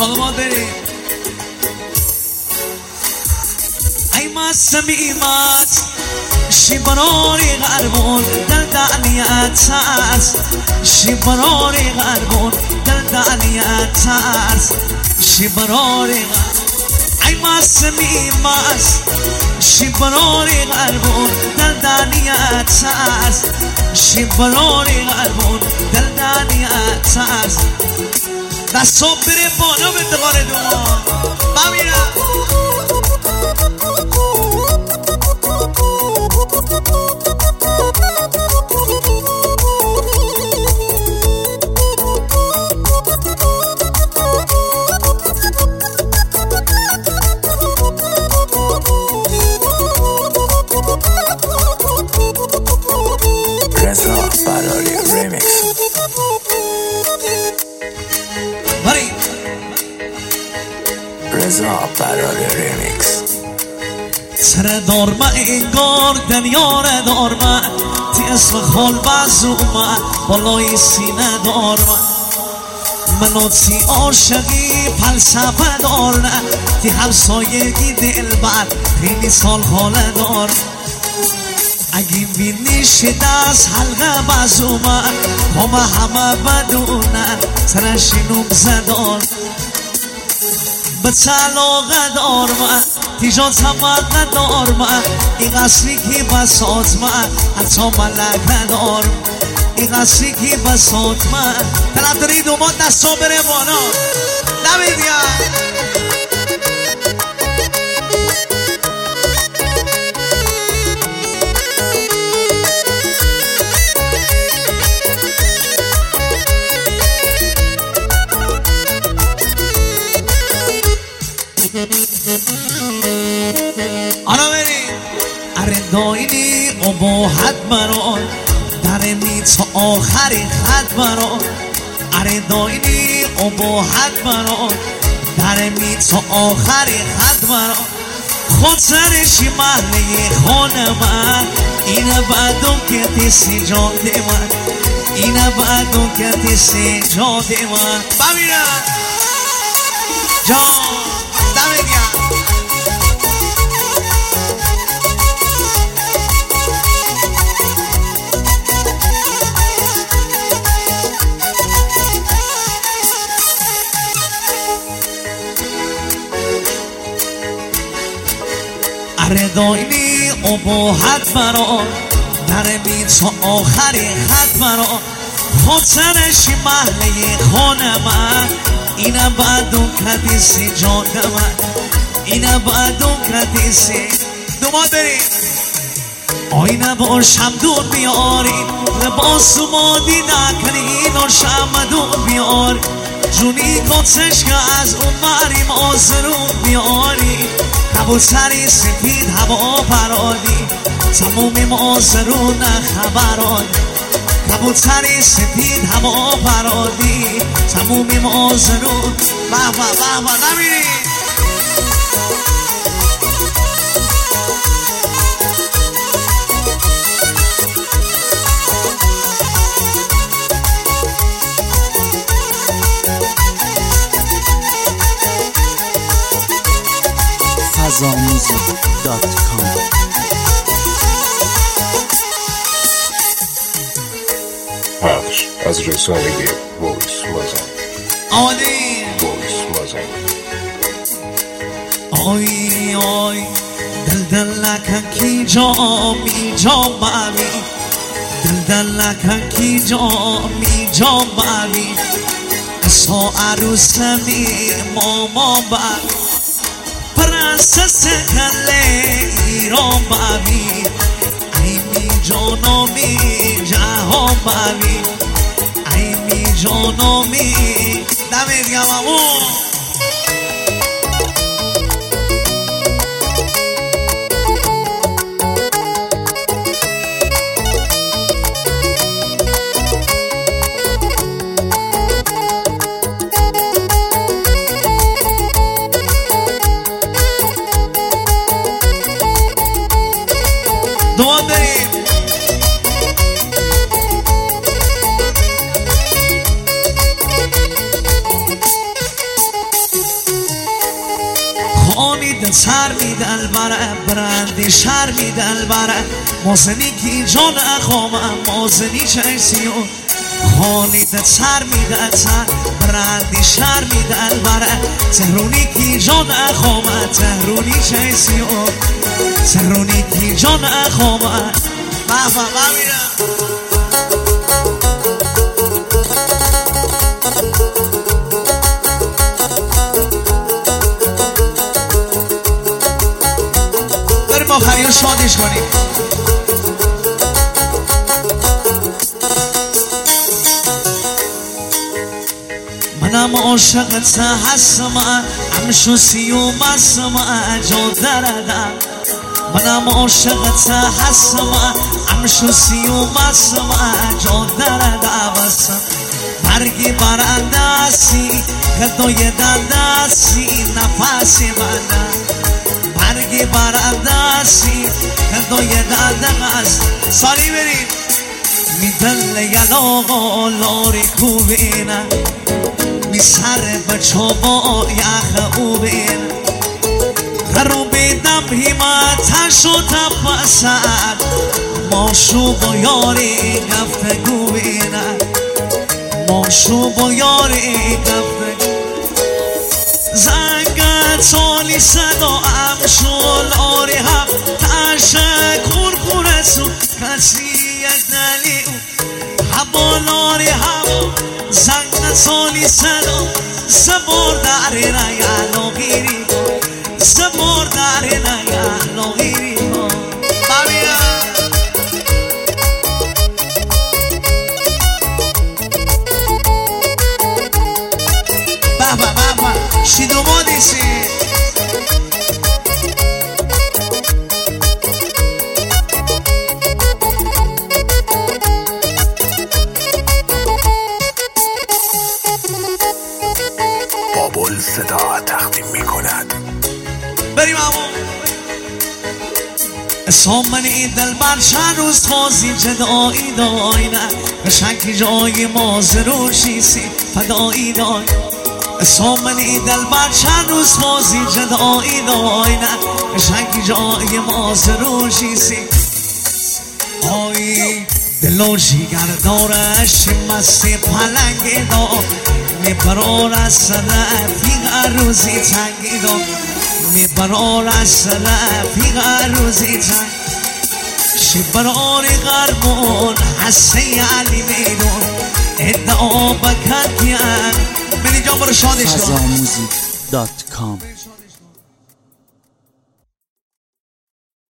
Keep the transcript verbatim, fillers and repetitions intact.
خانمات بریم. ای مسمیمت شیبراری غربون دل دعنیت هست، شیبراری غربون دل دعنیت هست، شیبراری غربون ای مسمیمت شیبراری غربون دل دعنیت هست، شیبراری غربون دل دعنیت هست. دستم بره بالا به دقار دوما ببینم. رضا فراری ریمیکس. باری رضا فراری ریمیکس. سر دارمه انگار دنیار دارمه تی اسم خال بزومه بالای سینه دارمه منو تی عاشقی فلسفه دارمه تی همسایگی دل بر خیلی سال خاله دارمه اگه بینی شده از حلقه بزومه همه همه بدونه سرشینوم زدار به علاقه دارمه تیجا طبقه دارمه این قصری که بساتمه حتی ملکه دارم این قصری که بساتمه طرف داری دوما دستا بره بالا نمیدیم. آنا بریم. اره داینی اباحت مرا درمی تا آخری خط مرا اره داینی اباحت مرا درمی تا آخری خط مرا خود سرشی محله خانه من اینه بعدم که تیسی جاده من اینه بعدم که تیسی جاده من ببینم جان دمگم. اره داینی اباحت مرا درمی تا آخری خط مرا خاطرشی محله خانه من اینه بعدم کدیسی جاده من اینه بعدم کدیسی دوما داریم. آینه باشم دور بیاری لباس مادی نکنی ناشم دور بیاری جونی کتش که از اون مریم آزرون بیاری کبوتری سفید هوا پرادی تمومی مازرون خبران کبوتری سفید هوا پرادی تمومی مازرون بابا بابا نمیری. فضا موزیک دات کام. پخش از رسانه وایس مازن. آلی وایس مازن. آی آی دل دل نکن کی جامی جام بامی دل دل نکن کی جامی جام بامی سا عروسمی ماما بامی پرنسس کله ایران بامی ای می جانامی جهان بامی ای می جانامی دمید گممون. دعا داریم. ده سرمی دلبره برندی شرمی دلبره موزنی کی جان اخوام موزنی چیسیو خانی ده سرمی دل سر برندی شرمی دلبره تهرونی کی جان اخوام تهرونی چیسیو تهرونی کی جان اخوام بابا بابیرم آخری رو شادش کنیم منم عاشقت هستم همشو سیوم هستم جو دردم منم عاشقت هستم همشو سیوم هستم جو دردم برگی برنده هستی خدای دنده هستی نفسی منده برگی برندسی کندوی دردم است سالی بریم می دل یلاغا لاری کوبینه می سر بچو با یخ اوبینه خرو بیدم همتشو تپسد ماشو با یاری گفته گوبینه ماشو با یاری گفته زنگت سالی صدا امشول آری هم تشکر کورسو کسی دلیو حبال آری هم زنگت سالی صدا سبور داری نیالو گیری سبور داری نیالو گیری ببینم بابا بابا شیدو مادیسی بابل صدا تقدیم می کند بریم همون سامنی دل بر چند روز تازی جدایی دای نه قشنگی جای مازروشی سی فدایی دای سامنی دل بر چند روز تازی جدایی دای نه قشنگی جای مازروشی سی آی دلو جیگر دارش مستی پلنگی دا میبرار از سلفی روزی تنگی دا میبرار از سلفی روزی تنگ شبرار غربون حسی علی میدون ادعا بکن کیم بینی جا برو شادش کن فضاموزیک دات کام